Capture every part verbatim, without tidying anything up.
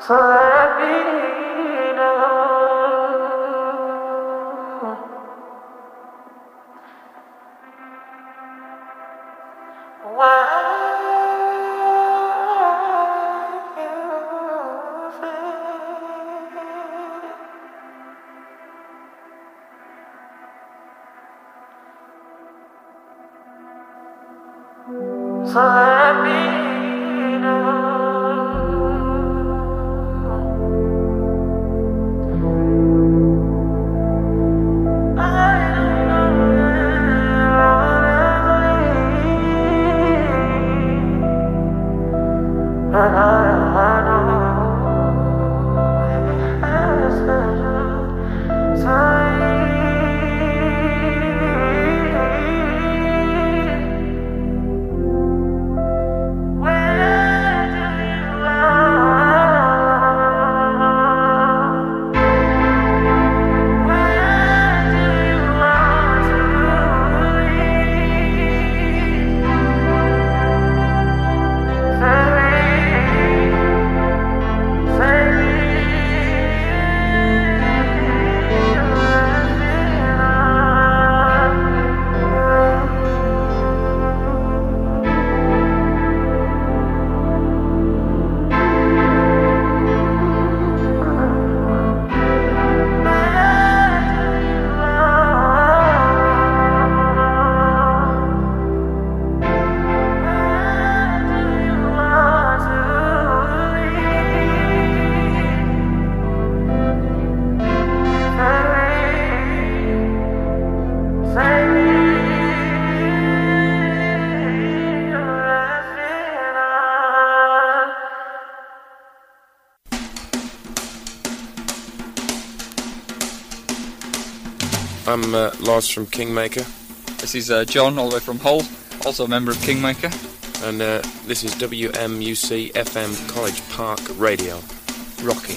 I'm uh, Lars from Kingmaker. This is uh, John, all the way from Hull, also a member of Kingmaker. And uh, this is W M U C F M College Park Radio. Rocky.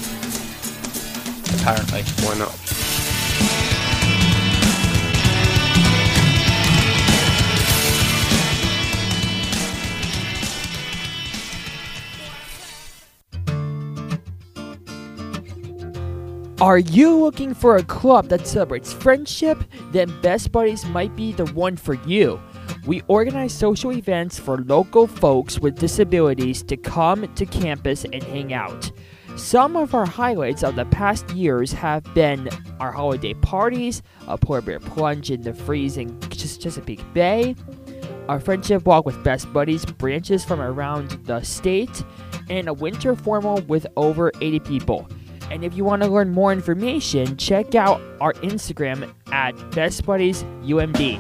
Apparently. Why not? Are you looking for a club that celebrates friendship? Then Best Buddies might be the one for you. We organize social events for local folks with disabilities to come to campus and hang out. Some of our highlights of the past years have been our holiday parties, a polar bear plunge in the freezing Chesapeake Bay, our friendship walk with Best Buddies branches from around the state, and a winter formal with over eighty people. And if you want to learn more information, check out our Instagram at Best Buddies U M D.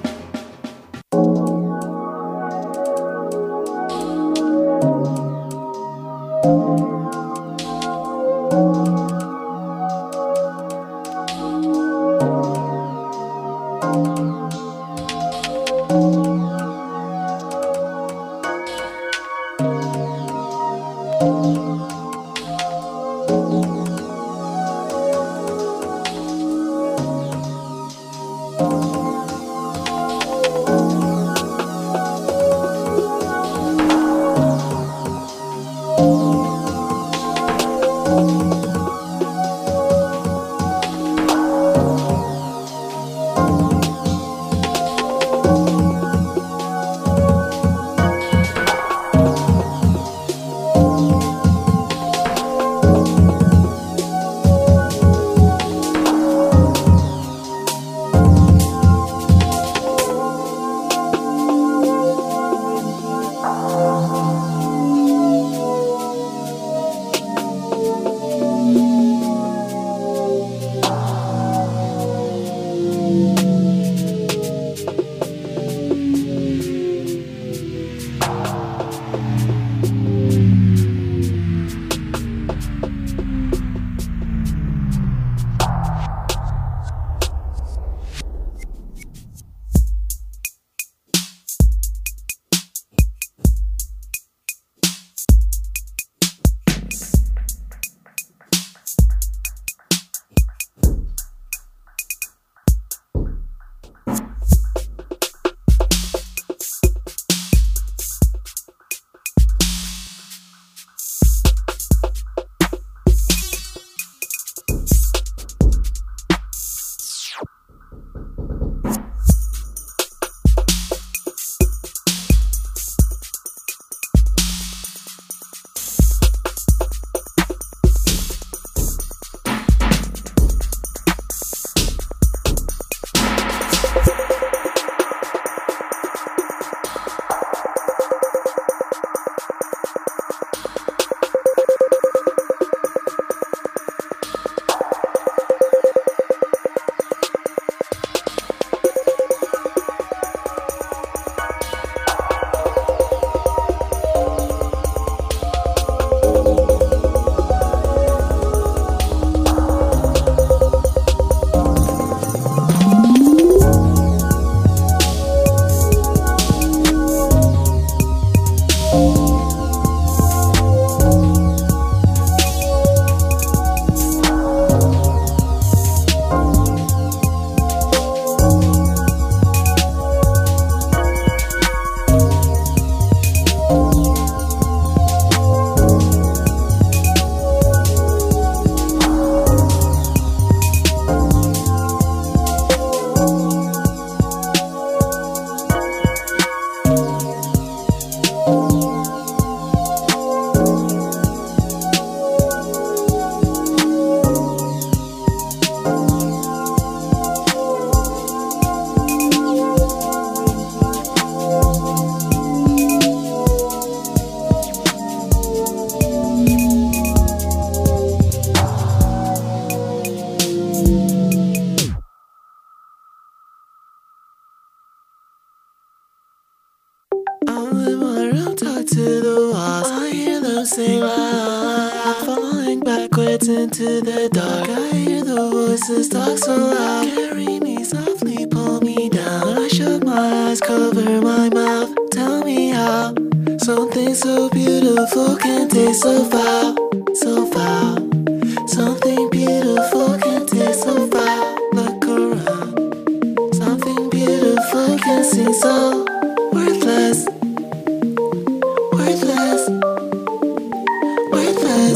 Into the dark, I hear the voices talk so loud. Carry me softly, pull me down. I shut my eyes, cover my mouth. Tell me how something so beautiful can taste so foul, so foul. Something beautiful can taste so foul. Look around. Something beautiful can seem so worthless, worthless, worthless.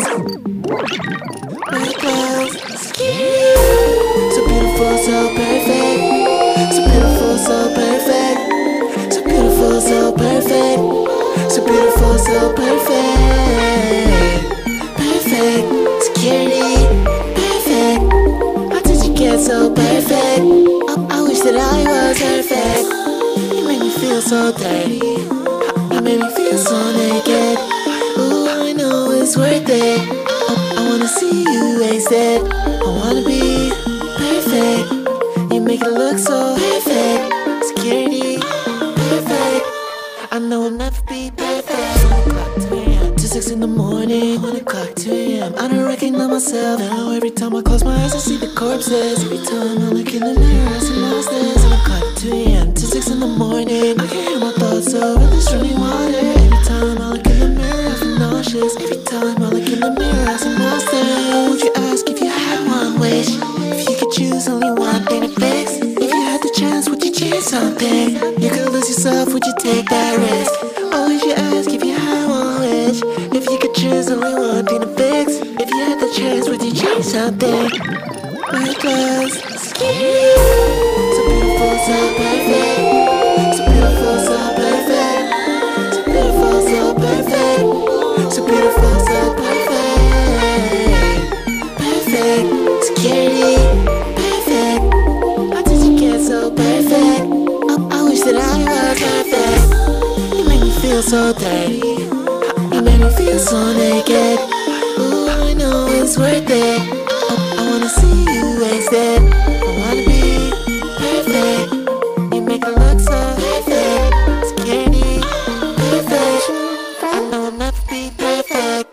So beautiful, so perfect. So beautiful, so perfect. So beautiful, so perfect. So beautiful, so perfect. Perfect. Security. Perfect. How did you get so perfect? I, I wish that I was perfect. You made me feel so dirty. You made me feel so naked. Ooh, I know it's worth it. I wanna see you wasted. I wanna be perfect. You make it look so perfect. Security, perfect. I know I'll never be perfect. One o'clock, two a.m. to six in the morning. One o'clock, two a.m. I don't recognize myself now. Every time I close my eyes, I see the corpses. Every time I look in the mirror, I see monsters. One o'clock, two a.m. to six in the morning. I can hear my thoughts over this running water. Every time I look in the mirror, I feel nauseous. Every time I look in the mirror, I see monsters. Would you ask if you had one wish? If you could choose only one thing to fix? If you had the chance, would you change something? You could lose yourself, would you take that risk? Oh, would you ask if you had one wish? If you could choose only one thing to fix? If you had the chance, would you change something? Worthless, scary. So beautiful, so perfect. So beautiful, so perfect. So beautiful, so perfect. So beautiful, so perfect. Perfect, security, perfect. How did you get so perfect? I, I wish that I was perfect. You make me feel so dirty. You make me feel so naked. Ooh, I know it's worth it. I, I wanna see you wasted. I wanna be perfect. You make it look so perfect. Security, perfect. I know I'll never be perfect.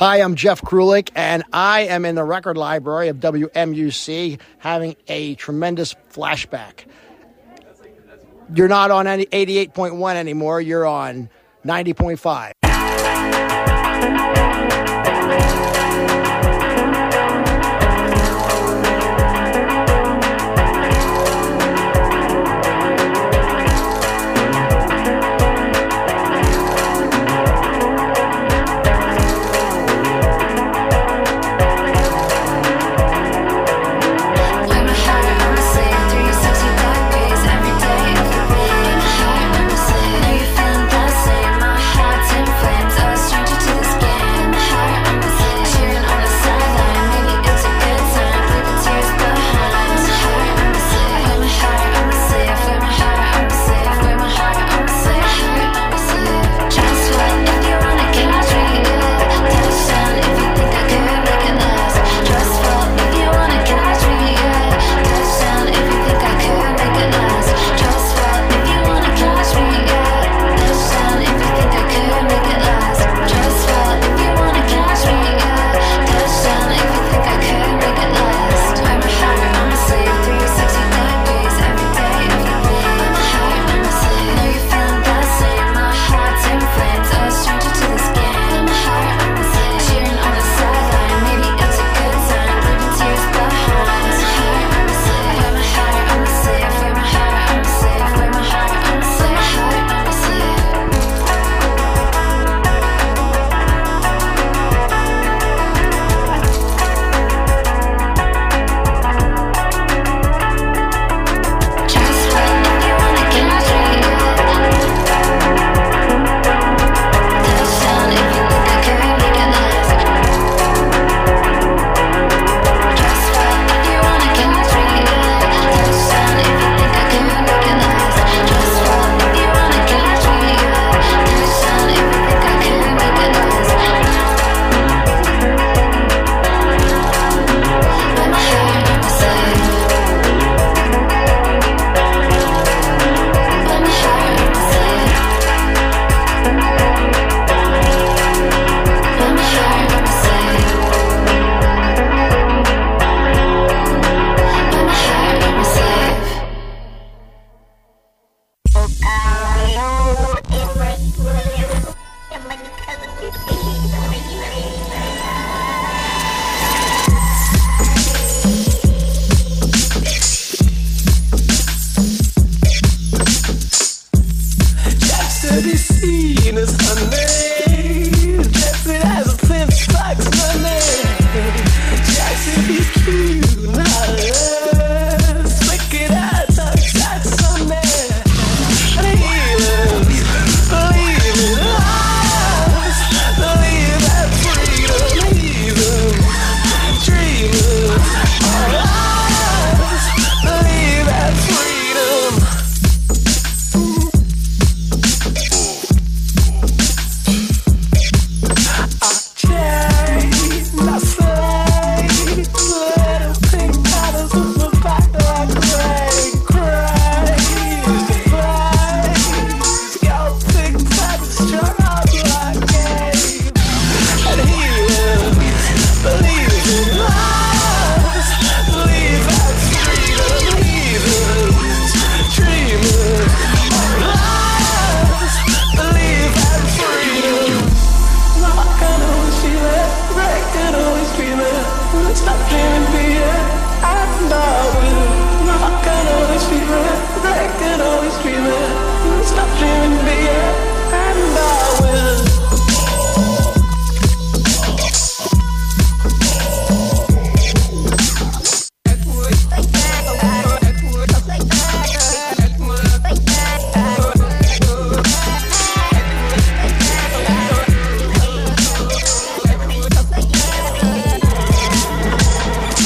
Hi, I'm Jeff Krulik, and I am in the record library of W M U C having a tremendous flashback. You're not on any eighty-eight point one anymore. You're on ninety point five.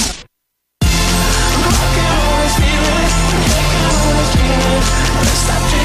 Stop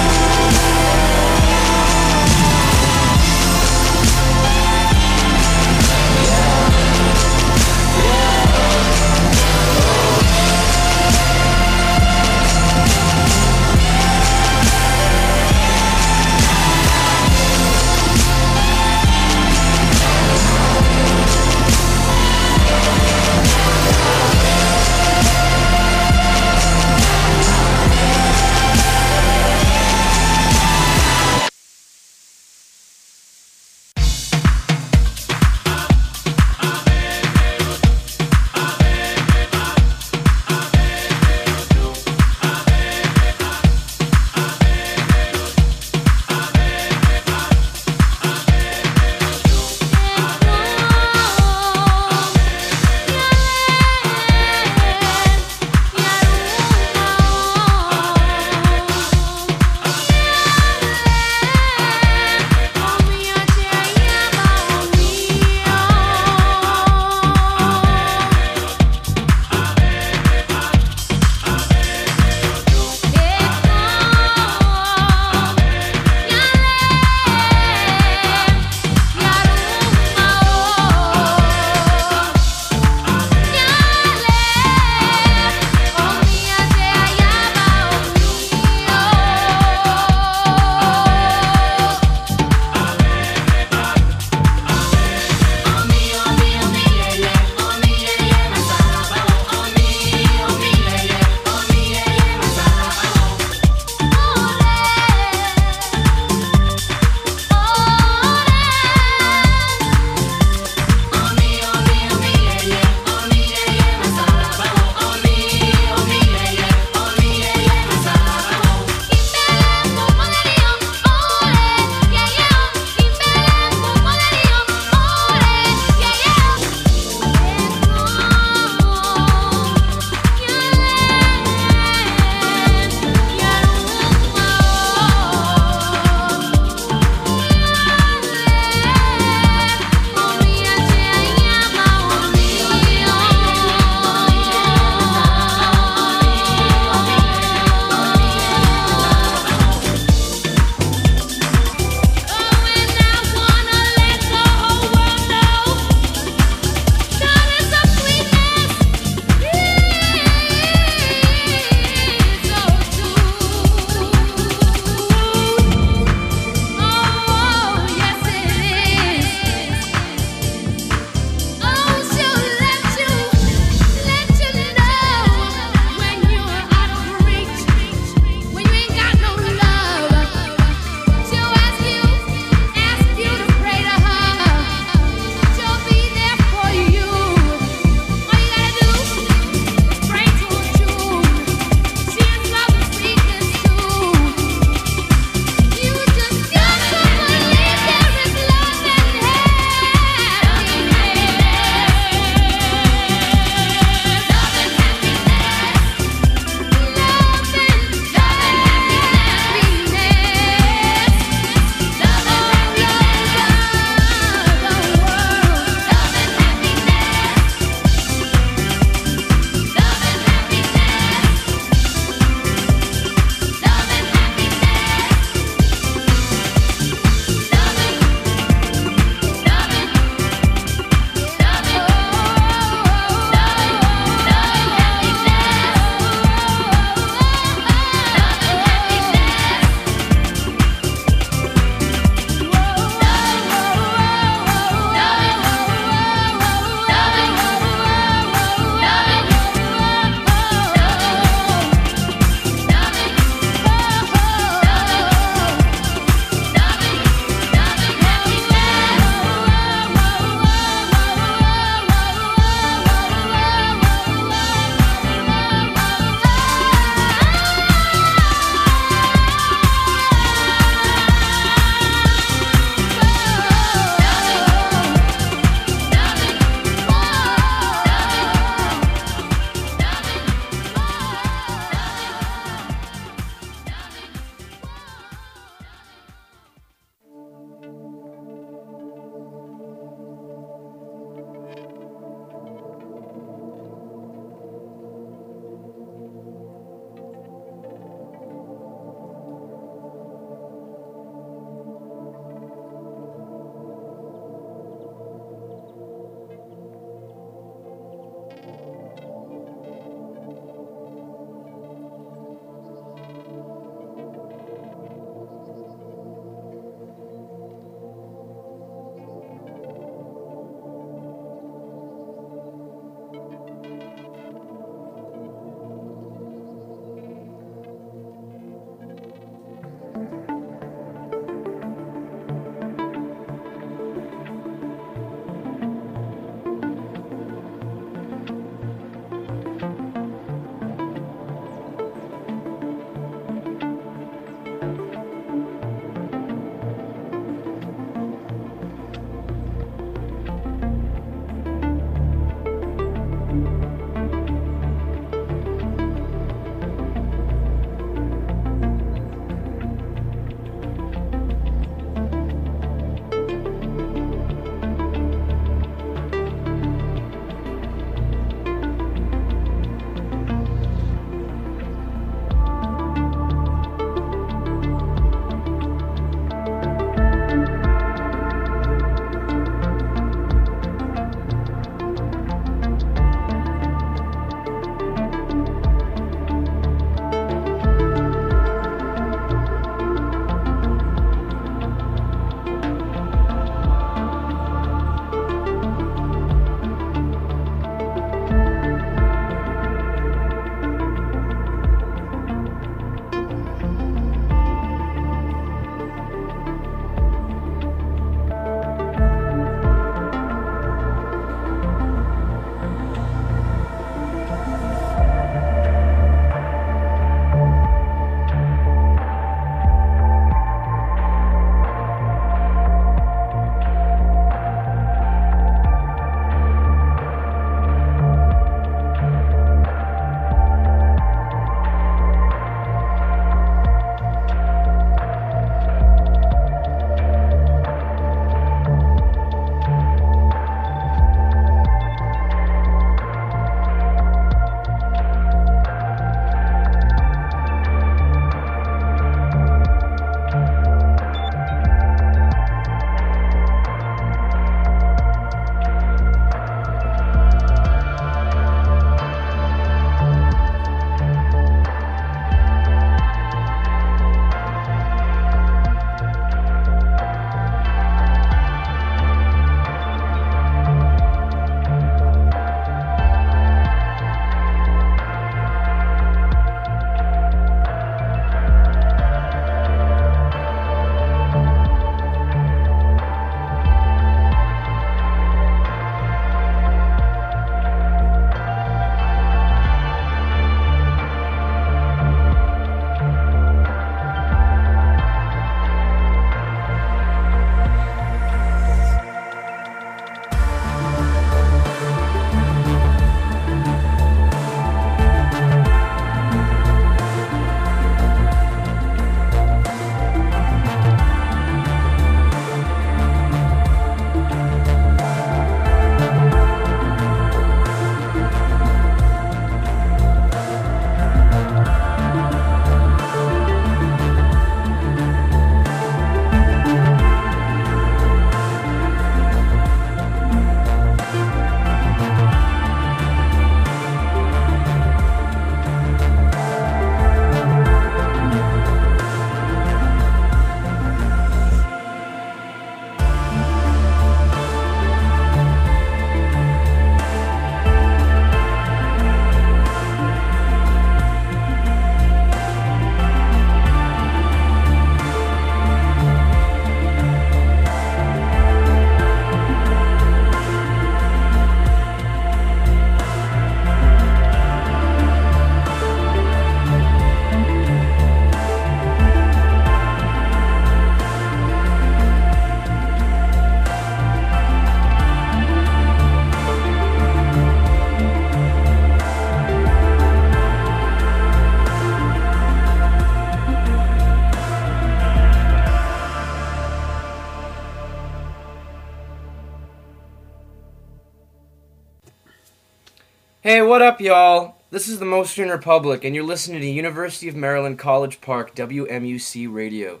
Hey, what up, y'all? This is the Mostyn Republic, and you're listening to University of Maryland College Park W M U C Radio.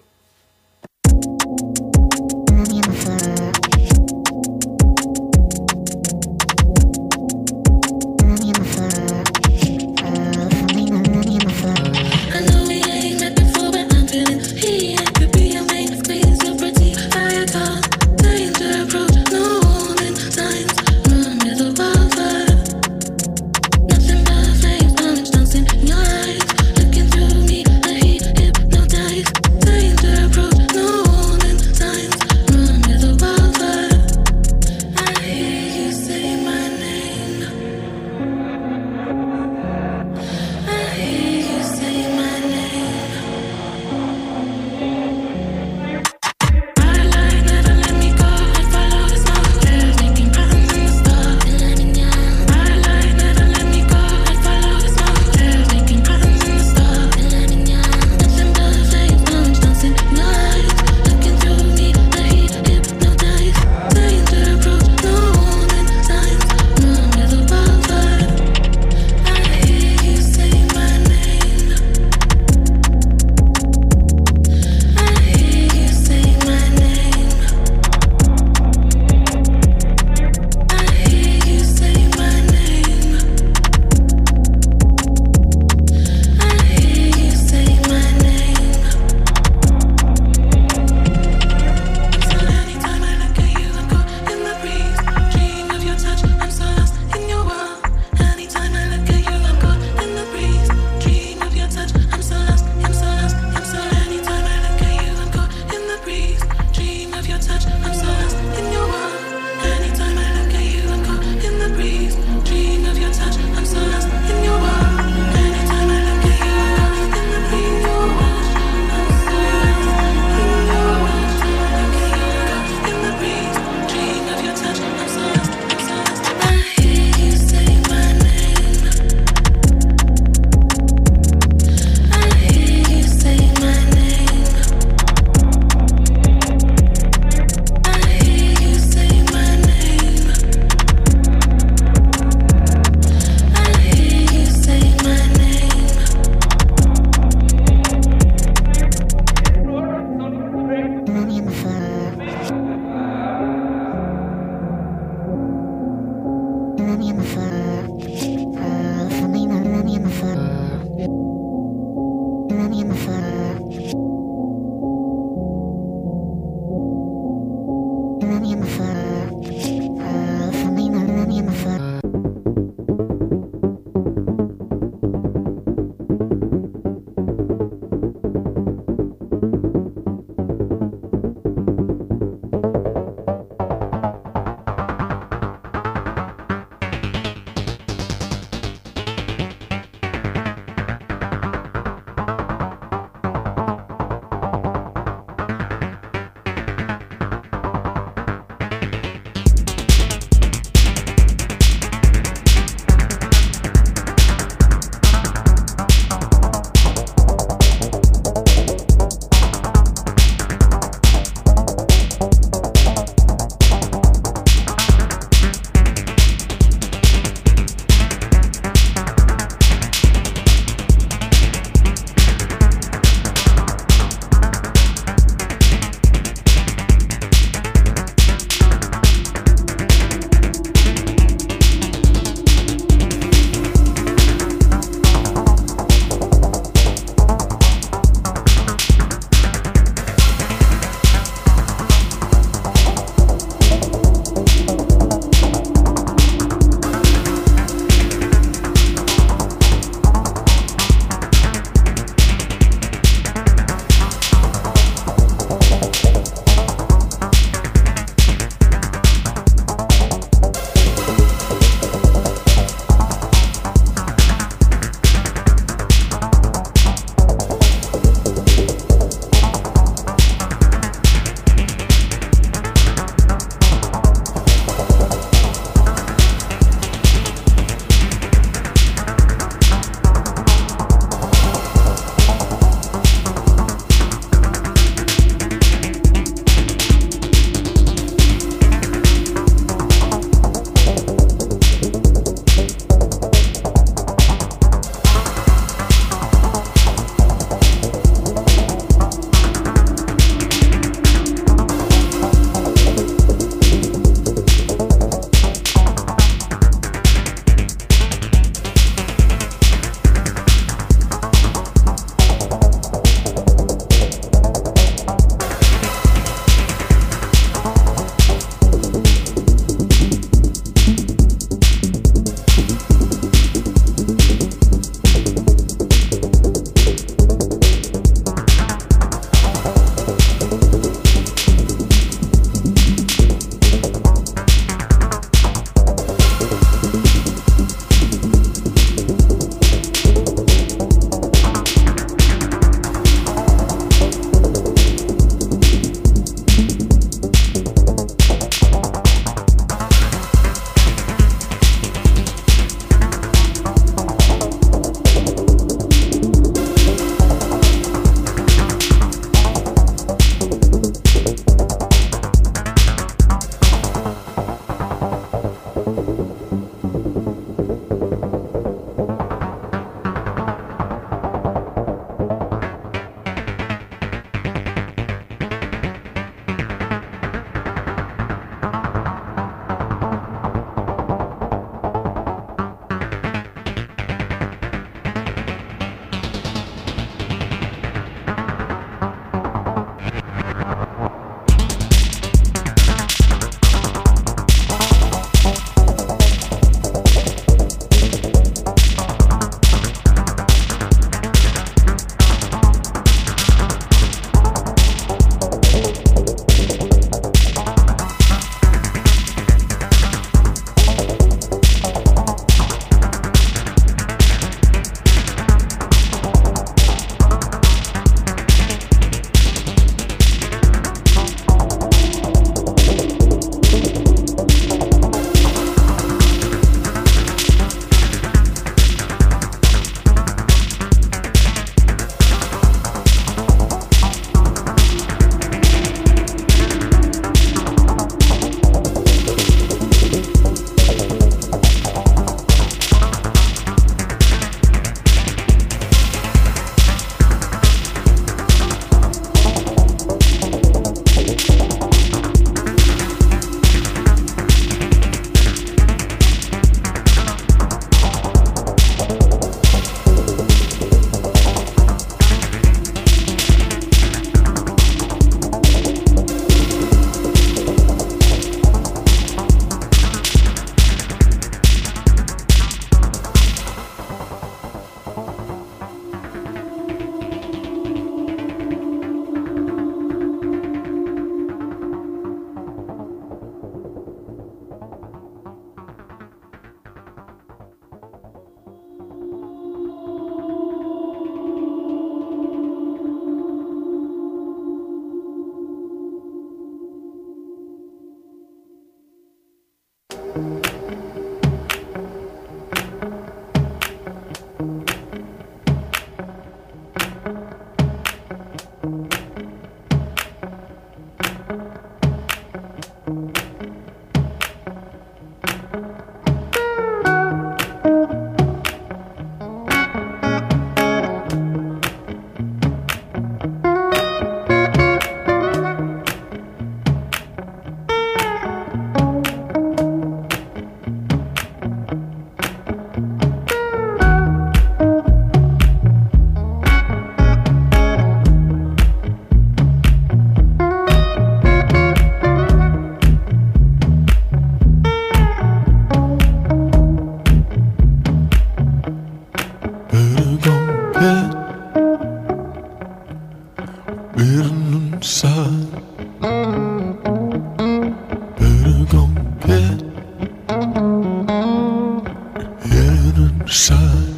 hidden inside.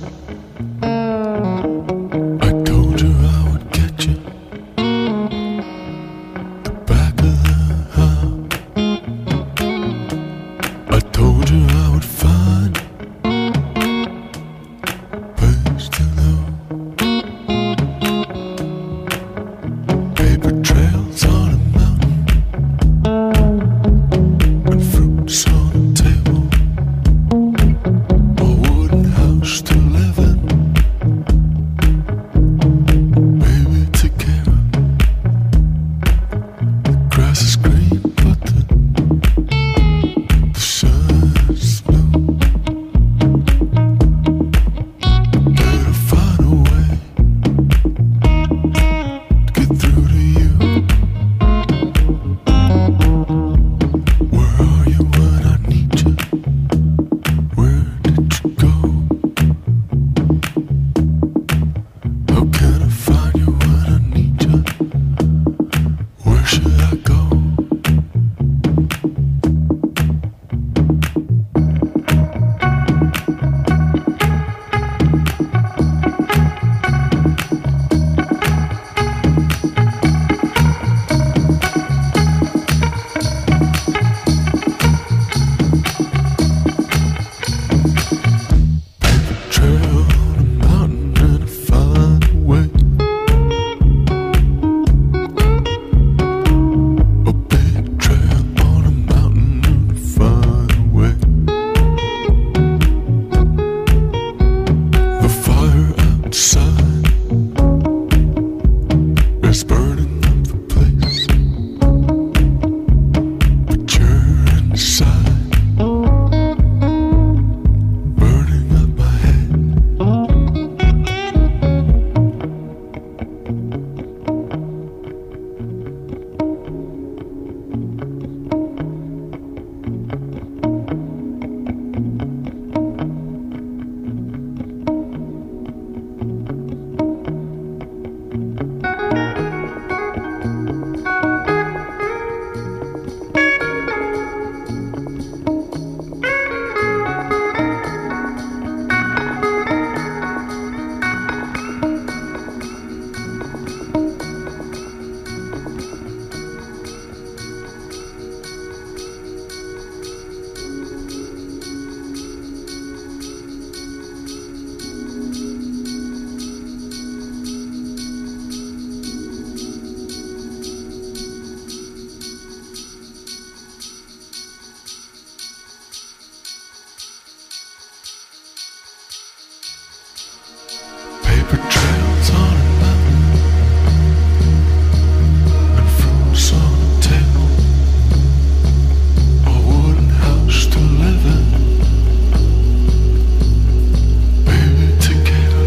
I told you I would get you. The back of the house. I told you I would find place to live. Paper trails on a mountain and fruits on a table. A wooden house to live in. Baby, together. The grass is green, but the, the sun is blue. Gotta find a way to get through to you. Where are you when I need you? Where did you go? How can I find you when I need you? Where should I go? Trail on a mountain and I find a way. A big trail on a mountain and I find a way. The fire outside is burning up the place, but you're inside, burning up my head. Paper trails on a mountain and fruits on a table. A wooden house to live in. Baby, together.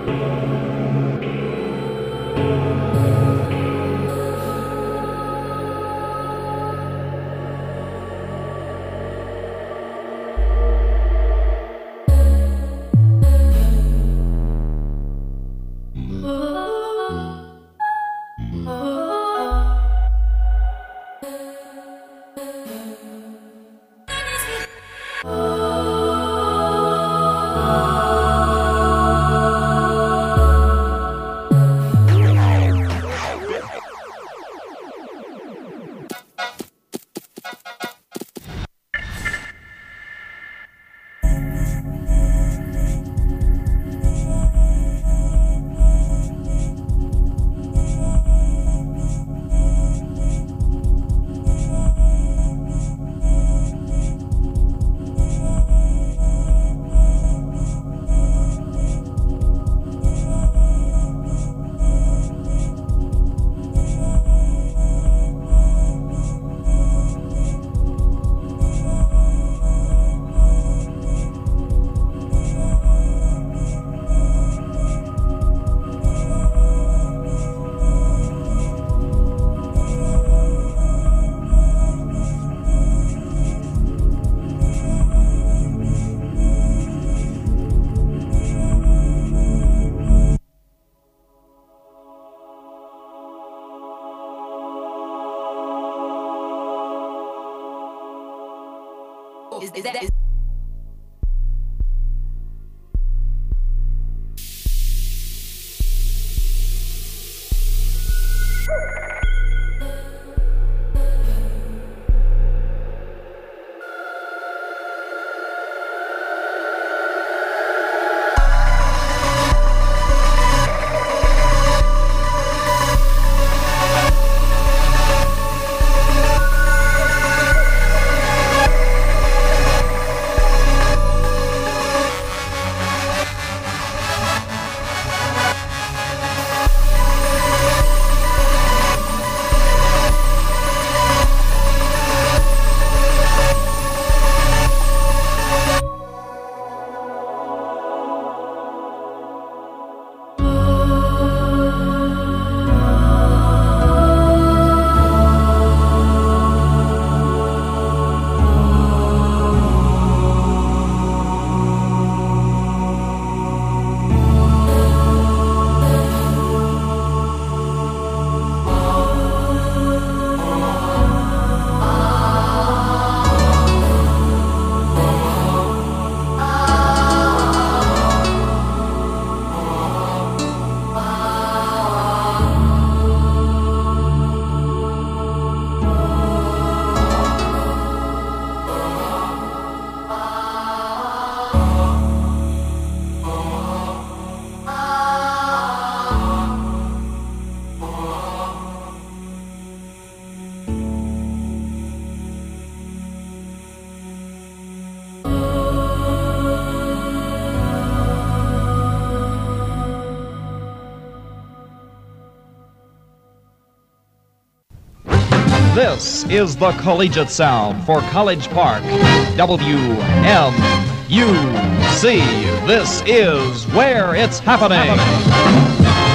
Is, is that is This is the collegiate sound for College Park, W M U C. This is where it's happening.